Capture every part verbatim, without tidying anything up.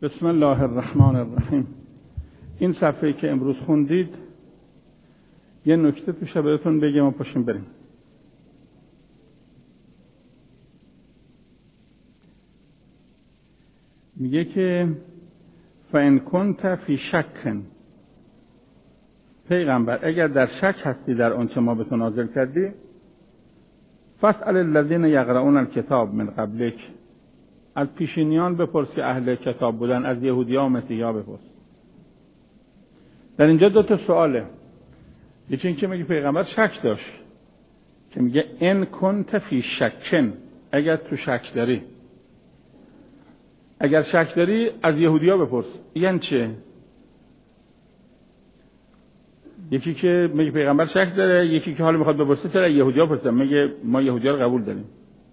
بسم الله الرحمن الرحیم. این صفحه‌ای که امروز خوندید یه نکته توشه بهتون بگم و پاشیم بریم. میگه که فَإِنْ كُنْتَ فِي شَكٍّ، پیغمبر اگر در شک هستی در آنچه ما به تو نازل کردی، فَاسْأَلِ الَّذِينَ يَقْرَؤُونَ الْكِتَابَ مِنْ قَبْلِكَ، از پیشینیان بپرس که اهل کتاب بودن، از یهودی‌ها و مسیحی‌ها بپرس. در اینجا دو تا سواله. یکی این که میگه پیغمبر شک داشت، که میگه ان کنت فی شکن، اگر تو شک داری، اگر شک داری از یهودی‌ها بپرس. یعنی چه؟ یکی که میگه پیغمبر شک داره، یکی که حالا میخواد بپرسه چرا یهودی‌ها پرسن، میگه ما یهودی‌ها رو قبول داریم.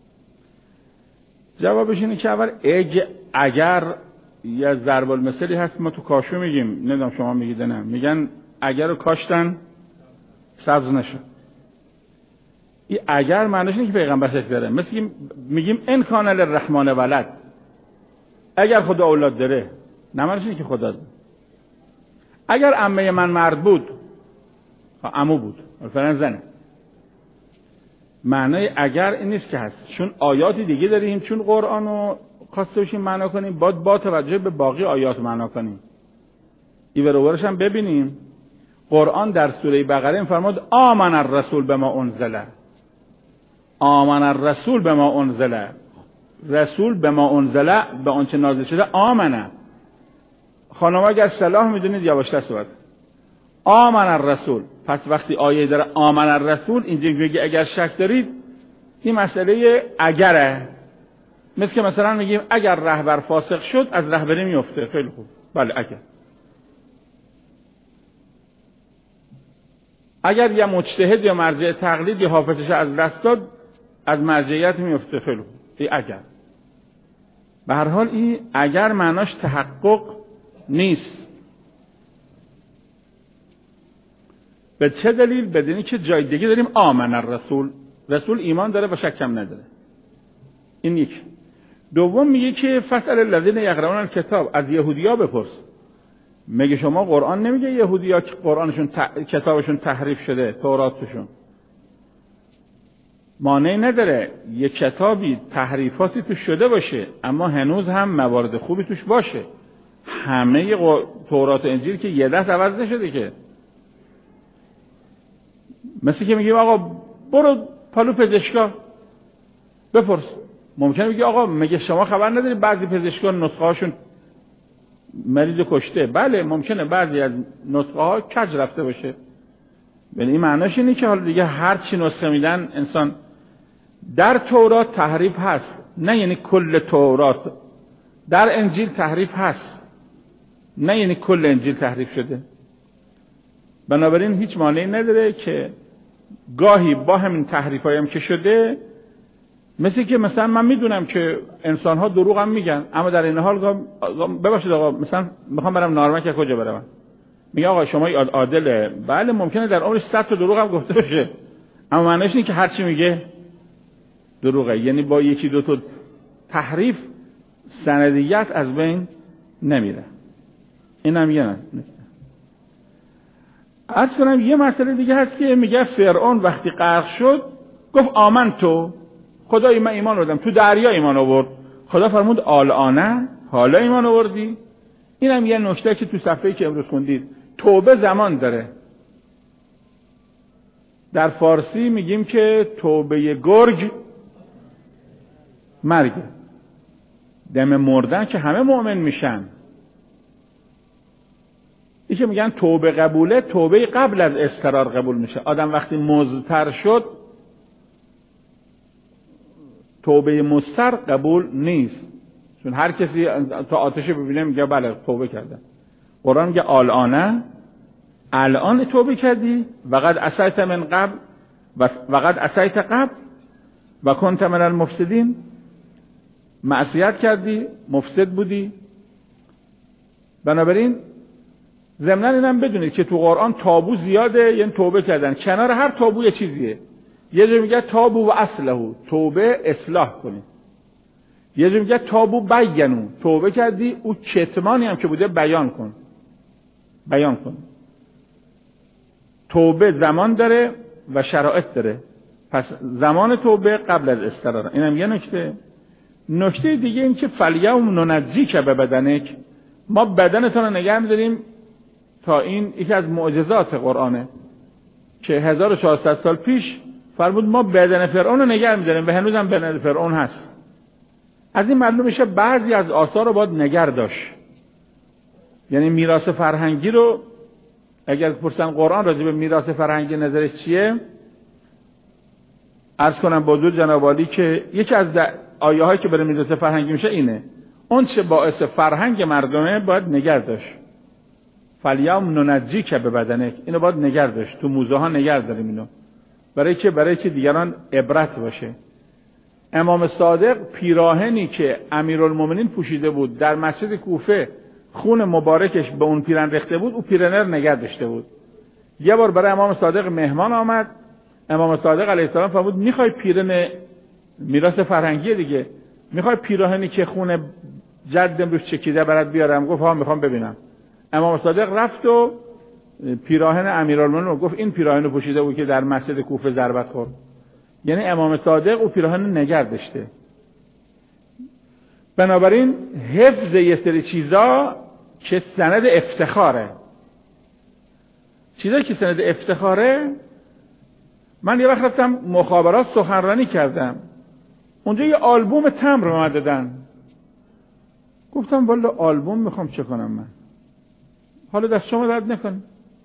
جوابش اینه که اول اگه اگر یه ضرب المثلی هست، ما تو کاشو میگیم، نمیدونم شما میگید نه، میگن اگر رو کاشتن سبز نشد. این اگر معنیش اینه که پیغمبر شک داره. مثل میگیم ان کان للرحمن ولد، اگر خدا اولاد داره، نه معنیش اینه که خدا داره. اگر عمه من مرد بود، عمو بود، مثلا زنه، معنای اگر این نیست که هست. چون آیاتی دیگه داریم، چون قرآن رو خواسته باشیم معنا کنیم، باید با توجه به باقی آیات معنا کنیم. این برابرش هم ببینیم. قرآن در سوره بقره فرمود آمن الرسول بما انزل، آمن الرسول بما انزل، رسول بما انزل، به آنچه نازل شده آمنه. خانم اگر صلاح میدونید یواشتر صحبت. آمن الرسول، پس وقتی آیه داره آمن الرسول، اینجا میگه اگر شک دارید، این مسئله اگره. مثل که مثلا میگیم اگر رهبر فاسق شد از رهبری میفته. خیلی خوب، بله اگر اگر یا مجتهد یا مرجع تقلید یا حافظش از دست داد از مرجعیت میفته. خیلی خوب، این اگر. به هر حال این اگر معناش تحقق نیست. به چه دلیل؟ بدونی که جای دیگه داریم آمن الرسول، رسول ایمان داره و شک هم نداره. این یک. دوم میگه که فاسأل الذین یقرؤون الکتاب، از یهودی‌ها بپرس. میگه شما قرآن نمیگه یهودی‌ها که قرآنشون ت... کتابشون تحریف شده، توراتشون. مانعی نداره یه کتابی تحریفاتی توش شده باشه، اما هنوز هم موارد خوبی توش باشه. همه ق... تورات و انجیل که یه دست عوض نشده که. مثل که میگیم آقا برو پالو پزشکا بپرس. ممکنه بگی آقا مگه شما خبر نداری بعضی پزشکا نسخه هاشون مریض کشته؟ بله ممکنه بعضی از نسخه ها کج رفته باشه. یعنی این معناش اینه که حالا دیگه هر چی نسخه میدن انسان. در تورات تحریف هست، نه یعنی کل تورات. در انجیل تحریف هست، نه یعنی کل انجیل تحریف شده. بنابراین هیچ مانعی نداره که گاهی با همین تحریفایی هم که شده، مثل که مثلا من میدونم که انسان ها دروغ هم میگن، اما در این حال ببخشید آقا مثلا میخوام برم نارمک کجا برم، میگه آقا شما عادله. بله ممکنه در عمرش صد تا دروغ هم گفته باشه، اما معنیش اینه که هر چی میگه دروغه. یعنی با یکی دو تا تحریف سندیت از بین نمیره. اینم یه نکته. عرض کنم یه مسئله دیگه هست که میگه فرعون وقتی غرق شد گفت آمن تو، خدای من ایمان آوردم، تو دریا ایمان آورد. خدا فرمود الآن، حالا ایمان آوردی. اینم یه نکته که تو صفحه‌ای که امروز خوندید. توبه زمان داره. در فارسی میگیم که توبه گرگ مرگ، دم مردن که همه مؤمن میشن. این که میگن توبه قبوله، توبه قبل از اضطرار قبول میشه. آدم وقتی مضطر شد توبه مضطر قبول نیست، چون هر کسی تا آتش ببینه میگه بله توبه کردم. قرآن میگه الان، الان توبه کردی وقد عصیت من قبل وقد عصیت قبل و کنت من المفسدین، معصیت کردی، مفسد بودی. بنابراین ضمناً اینم بدونید که تو قرآن تابو زیاده، یعنی توبه کردن. کنار هر تابو یه چیزیه. یه جا میگه تابو و اصلحو، توبه اصلاح کنید. یه جور میگه تابو بیانو، توبه کردی، او کتمانی هم که بوده بیان کن، بیان کن. توبه زمان داره و شرایط داره. پس زمان توبه قبل از استقرار. اینم یه نکته. نکته دیگه این که فلیوم ننجیک به بدنک، ما بدنتون رو نگه می‌داریم تا این یکی از معجزات قرآنه که هزار و چهارصد سال پیش فرمود ما بدن فرعون رو نگه می‌داریم و هنوزم بدن فرعون هست. از این معلوم میشه بعضی از آثار رو باید نگه داشت. یعنی میراث فرهنگی رو اگر پرسن قرآن راجع به میراث فرهنگی نظرش چیه، عرض کنم با حضور جناب عالی که یکی از آیه هایی که برای میراث فرهنگی میشه اینه، اون چه باعث فرهنگ مردمه باید نگه داشت. فلیوم ننجیک به بدنک، اینو باید نگه داشت، تو موزه ها نگه داریم اینو، برای که برای که دیگران عبرت باشه. امام صادق پیراهنی که امیرالمومنین پوشیده بود در مسجد کوفه، خون مبارکش به اون پیرهن ریخته بود، او پیرهن رو نگه داشته بود. یه بار برای امام صادق مهمان آمد، امام صادق علیه السلام فرمود میخوای پیرهن میراث فرهنگی دیگه، میخوای پیراهنی که خون جدم روش چکیده برات بیارم؟ گفت ها میخوام ببینم. امام صادق رفت و پیراهن امیرالمومنین رو گفت این پیراهن رو پوشیده بود که در مسجد کوفه ضربت خورد. یعنی امام صادق او پیراهن رو نگه داشته. بنابراین حفظ یه سری چیزا که سند افتخاره، چیزایی که سند افتخاره. من یه وقت رفتم مخابرات سخنرانی کردم، اونجا یه آلبوم تمبر به من دادن. گفتم والا آلبوم میخوام چه کنم من، حالا دست شما درد نکنه.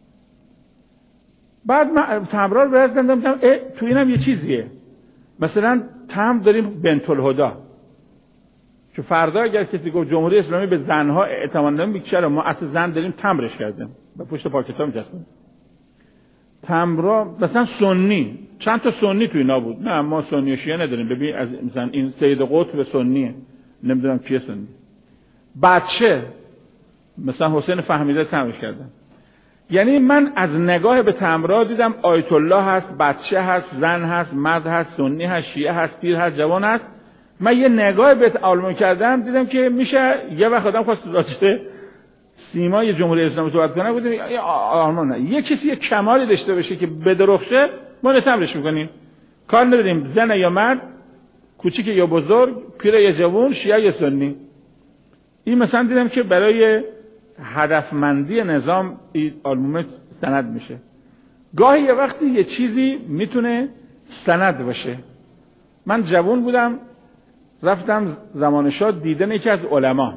بعد من تمبرها رو بردم دیدم تو اینم یه چیزیه، مثلا تمبر داریم بنت الهدی که فردا اگر کسی گفت جمهوری اسلامی به زنها اعتماد نمیکنه، چرا ما اصل زن داریم تمبرش کردیم به پشت پاکستان میچسبونیم. تمبرا مثلا سنی، چند تا سنی تو اینا بود. نه ما سنی و شیعه نداریم. ببین از مثلا این سید قطب سنیه، نمیدونم کیه سنی. بچه مثلا حسین فهمیده تمبرش کردن. یعنی من از نگاه به تمبرا دیدم آیت الله هست، بچه هست، زن هست، مرد هست، سنی هست، شیعه هست، پیر هست، جوان هست. من یه نگاه به آلبوم کردم، دیدم که میشه یه وقت آدم خواست راجع سیمای جمهوری اسلامی صحبت کنه، بودیم آرمان نه یه کسی یه کمالی داشته باشه که بدرخشه ما تمرش میکنیم، کار نداریم زن یا مرد، کوچیک یا بزرگ، پیر یا جوان، شیعه یا سنی. این مثلا دیدم که برای هدفمندی نظام این آلبوم سند میشه. گاهی یه وقتی یه چیزی میتونه سند باشه. من جوان بودم رفتم زمان شاه دیدن یکی از علما،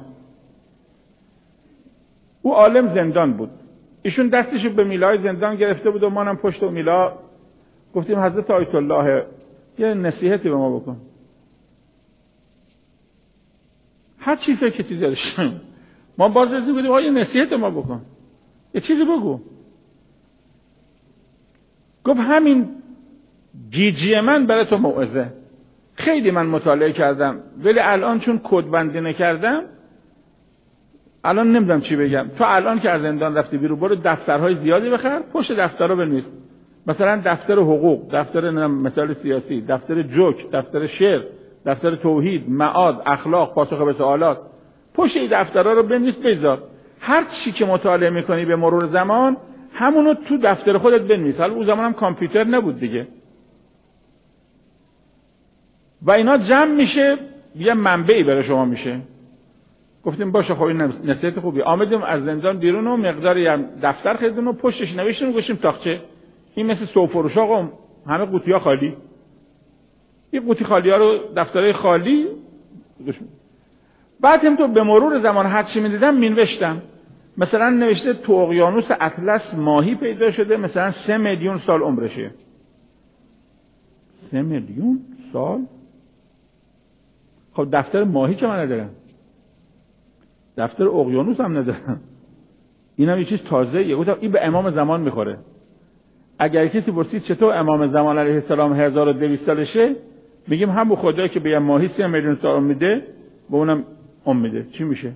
او عالم زندان بود، ایشون دستشو به میلای زندان گرفته بود و ما هم پشت و میلا گفتیم حضرت آیت الله یه نصیحتی به ما بکن. هر چی فکر داشتیم ما باز رسیم بودیم آقا یه نصیحت ما بکن، یه چیزی بگو. گفت همین گیجی من برای تو موعظه. خیلی من مطالعه کردم ولی الان چون کدبندی نکردم الان نمیدونم چی بگم. تو الان که از زندان رفتی بیرون برو دفترهای زیادی بخر، پشت دفترها بنویس، مثلا دفتر حقوق، دفتر مثال سیاسی، دفتر جوک، دفتر شعر، دفتر توحید، معاد، اخلاق، پاسخ به سوالات، پشت این دفترها رو بنویس بذار. هر چی که مطالعه میکنی به مرور زمان همونو تو دفتر خودت بنویس. حالا اون زمان هم کامپیوتر نبود دیگه و اینا جمع میشه یه منبعی برای شما میشه. گفتیم باشه خب این نصیحت خوبی. آمدیم از زندان بیرون و مقداری هم دفتر خریدیم و پشتش نوشتیم و گوشیم تاقچه. این مثل سوفروش آقا همه قوطی ها خالی، این قوطی خالی ها رو دفترهای خالی گوشیم. بعد هم تو به مرور زمان هر چی میدیدم مینوشتم. مثلا نوشته تو اقیانوس اطلس ماهی پیدا شده مثلا سه میلیون سال عمرشه. سه میلیون سال؟ خب دفتر ماهی که من ندارم، دفتر اقیانوس هم ندارم، این هم یه چیز تازه یه. گفتم این به امام زمان میخوره. اگر کسی پرسید چطور امام زمان علیه السلام هزار و دویست سالشه، میگیم همون خدایی که به ماهی سه میلیون سال میده به اونم میده. چی میشه؟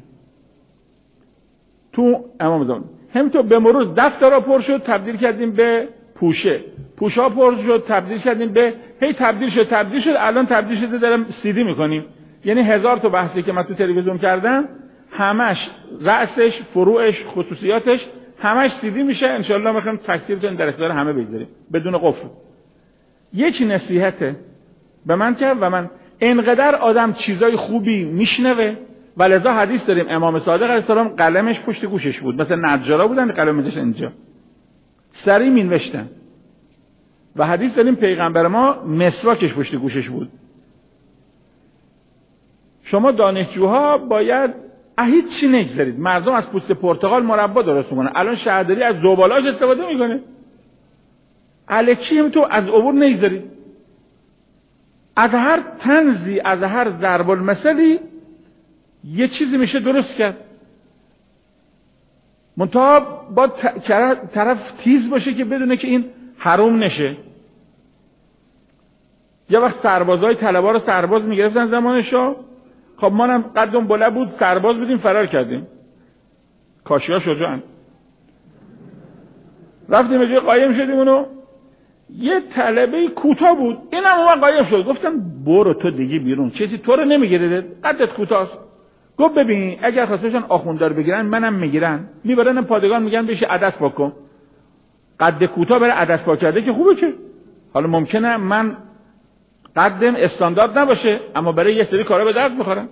تو امام زمان هم تو به مرور دفترها پر شد تبدیل کردیم به پوشه، پوشه ها پر شد تبدیل کردیم به هی تبدیل شد تبدیل شد الان تبدیل شده دارم سیدی میکنیم. یعنی هزار تا بحثی که من تو تلویزیون کردم همش رأسش، فروعش، خصوصیاتش همش سیدی میشه. انشالله میخوام تکثیرتون در اختیار همه بگذاریم بدون قفل. یک نصیحته به من کرد و من اینقدر آدم چیزای خوبی میشنوه و لذا حدیث داریم امام صادق علیه السلام قلمش پشت گوشش بود، مثلا نجارا بودن قلم میذاشتن اینجا سری مینوشتن، و حدیث داریم پیغمبر ما مسواکش پشت گوشش بود. شما دانشجوها باید هیچ چی نگذارید. مردم از پوست پرتقال مربا درست میکنن، الان شهرداری از زبالاش استفاده میکنه. الکی هم تو از عبور نگذارید. از هر طنزی، از هر ضرب المثلی یه چیزی میشه درست کرد. منتها با طرف تیز باشه که بدونه که این حروم نشه. یه وقت سربازای طلبه رو سرباز میگرفتن زمانشو، خب ما هم قدم بلند بود سرباز بودیم فرار کردیم. کاشی‌ها شجاعن. رفتیم به جای قایم شدیم اونو. یه طلبه کوتاه بود، اینم اون قایم شد. گفتم برو تو دیگه بیرون، چیزی تو رو نمیگیره، قدت کوتاست. گفت ببین اگر خواستشون آخونده رو بگیرن منم میگیرن، میبرن پادگان میگن بشه عدس پاک کن. قد کوتاه برای عدس پاک کرده که خوبه که. حالا ممکنه من قدم استاندارد نباشه اما برای یه سری کارا به درد بخورم.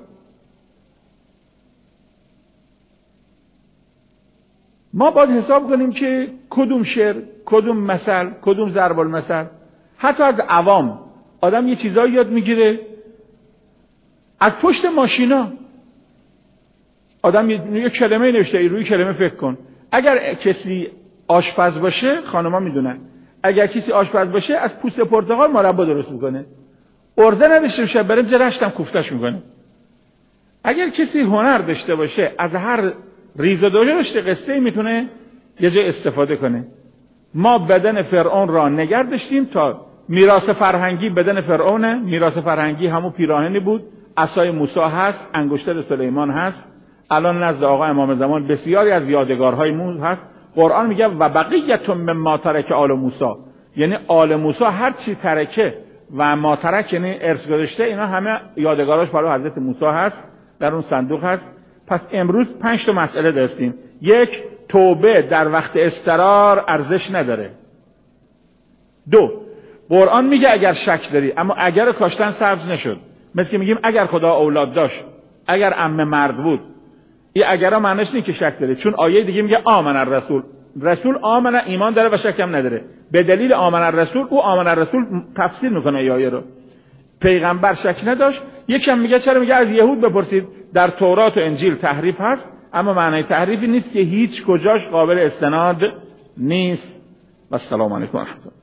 ما باید حساب کنیم که کدوم شعر، کدوم مثل، کدوم ضرب المثل. حتی از عوام آدم یه چیزایی یاد میگیره از پشت ماشینا. آدم یه کلمه نوشته ای روی کلمه فکر کن. اگر کسی آشپز باشه، خانم‌ها میدونن، اگر کسی آشپز باشه از پوست پرتقال مربا درست میکنه. ارزه نداشته باشه برنج رشتم کوفتش میکنه. اگر کسی هنر داشته باشه از هر ریزه داشته قصه میتونه یه جای استفاده کنه. ما بدن فرعون را نگه داشتیم تا میراث فرهنگی بدن فرعونه. میراث فرهنگی همون پیراهنی بود، عصای موسی هست، انگشتر سلیمان هست. الان نزد آقا امام زمان بسیاری از یادگارهای موسی هست. قرآن میگه و بقیت مما ترک آل موسی، یعنی آل موسی هر چی ترکه و ما ترک یعنی ارث گذاشته، اینا همه یادگاراش برای حضرت موسی هست، در اون صندوق هست. پس امروز پنج تا مسئله داشتیم. یک، توبه در وقت اضطرار ارزش نداره. دو، قرآن میگه اگر شک داری، اما اگر کاشتن سبز نشد. مثل که میگیم اگر خدا اولاد داشت، اگر عمه مرد بود. این اگرها معنیش نیست که شک داره، چون آیه دیگه میگه آمن الرسول، رسول آمن ایمان داره و شک هم نداره. به دلیل آمن الرسول، او آمن الرسول تفسیر میکنه آیه رو. پیغمبر شک نداشت. یکم میگه چرا؟ میگه از یهود بپرسید، در تورات و انجیل تحریف هست، اما معنی تحریفی نیست که هیچ کجاش قابل استناد نیست. و السلام علیکم و رحمت الله.